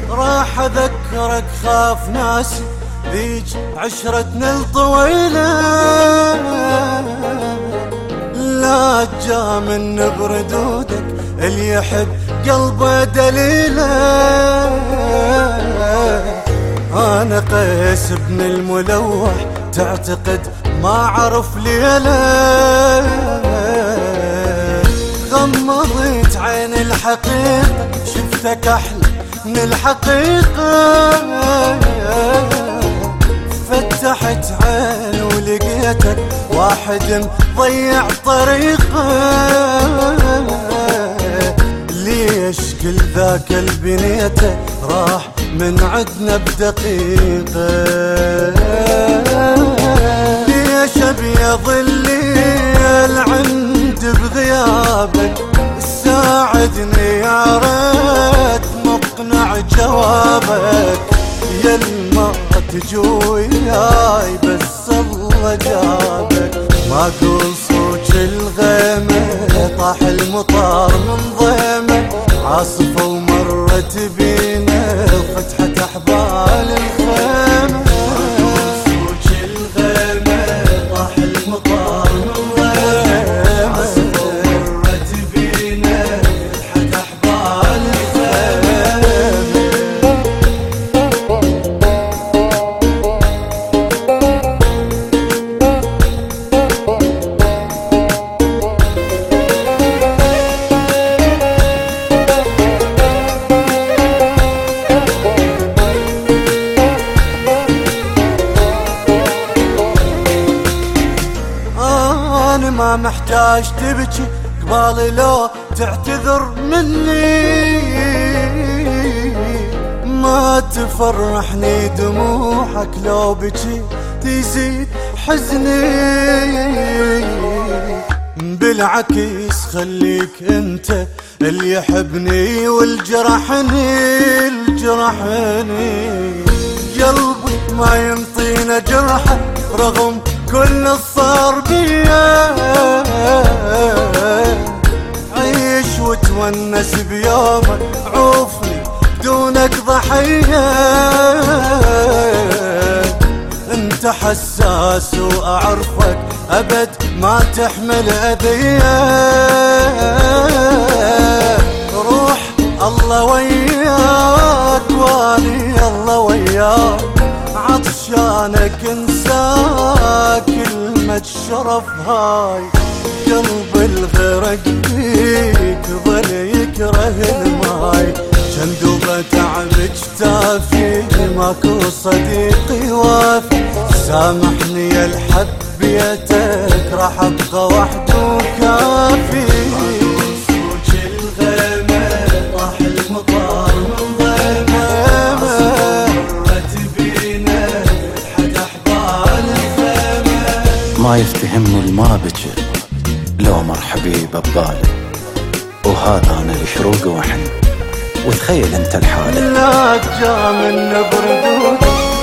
راح اذكرك خاف ناسي ذيج عشرتنا الطويلة، لا جا من بردودك اللي يحب قلبه دليله. انا قيس بن الملوح تعتقد ما عرف ليله، غمضت عين الحقيقة شفتك احلى من الحقيقة، فتحت عين ولقيتك واحد مضيع طريقه. ليش كل ذاك البنيته راح من عدنا بدقيقة؟ ليش ابيض الليل عند بغيابك؟ ساعدني يا ريت مقنع جوابك، يا ما تجي وياي بس الله جابك. ما اقول صوت الغيمة طاح المطار من ضيمة، عاصفة ومرت بينا وفتحت احبال الخيمة. ما اقول صوت الغيمة طاح المطار من ضيمة، عاصفة ومرت بينا وفتحت احبال الخيمة. أنا ما محتاج تبكي قبالي لو تعتذر مني، ما تفرحني دموعك لو بكي تزيد حزني. بالعكس خليك انت اللي يحبني والجرحني قلبي ما ينطينا جرحه رغم كل الصار بيا. عيش وتونس بيومك عوفني بدونك ضحية، انت حساس واعرفك ابد ما تحمل اذية. روح الله وياك واني الله وياك، عطشانك انساك كلمة شرف هاي. قلب الغرق فيك ظل يكره الماي، جندوبة تعب جتافي ماكو صديقي وافي. سامحني يا الحبيتك راح ابقى وحده كافي. صوت الغيمة طاح المطار من ضيمة، مرت بينا فتحت احبال الخيمة. ما يفتهمني الما بجر لو مر حبيب ببالي، وهذا انا الشروق وحن وتخيل انت الحالة. لا جا من بردودك